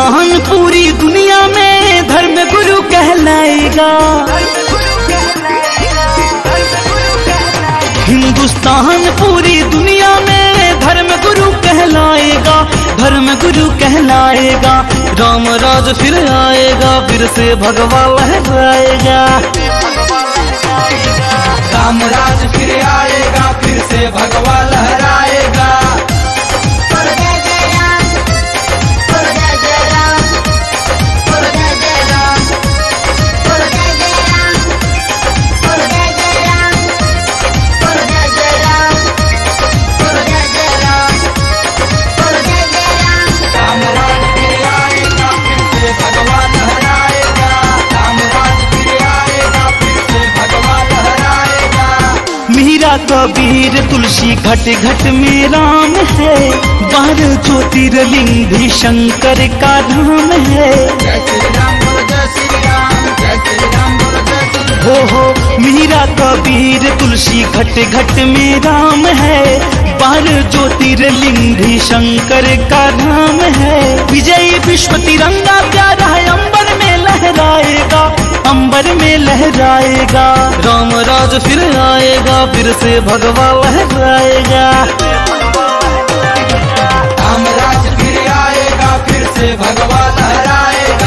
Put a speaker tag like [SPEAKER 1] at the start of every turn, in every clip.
[SPEAKER 1] हिंदुस्तान पूरी दुनिया में धर्म गुरु कहलाएगा। हिंदुस्तान पूरी दुनिया में धर्म गुरु कहलाएगा, धर्म गुरु कहलाएगा। राम राज फिर आएगा, फिर से भगवा लहराएगा।
[SPEAKER 2] राम राज फिर आएगा, फिर से भगवा लहराएगा।
[SPEAKER 1] मीरा कबीर तुलसी घट घट में राम है, 12 ज्योतिर्लिंग भी शंकर का धाम है।
[SPEAKER 2] जय श्री राम बोलो, जय श्री राम, जय श्री राम बोलो, जय श्री राम।
[SPEAKER 1] हो मीरा कबीर तुलसी घट घट में राम है, 12 ज्योतिर्लिंग भी शंकर का धाम है। विजयी विश्व तिरंगा प्यारा है, अंबर में लहराएगा, अंबर में लहराएगा। राम राज फिर आएगा, फिर से भगवा लहराएगा।
[SPEAKER 2] राम राज फिर आएगा, फिर से भगवा लहराएगा।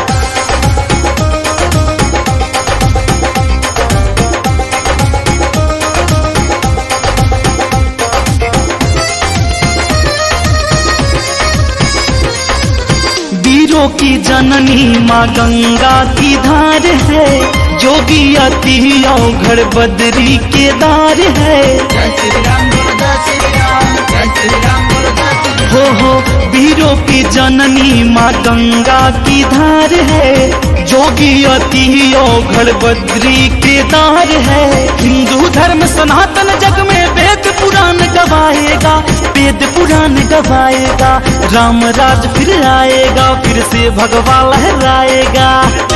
[SPEAKER 1] वीरों की जननी माँ गंगा की धार है, जोगी अति औघड़ बद्री केदार है।
[SPEAKER 2] जय श्री राम बोलो, जय श्री राम, जय श्री राम बोलो, जय श्री राम।
[SPEAKER 1] हो वीरों की जननी माँ गंगा की धार है, जोगी अति औघड़ बद्री केदार है। हिंदू धर्म सनातन जग में वेद पुराण गवाएगा, वेद पुराण गवाएगा। राम राज फिर आएगा, फिर से भगवा लहराएगा।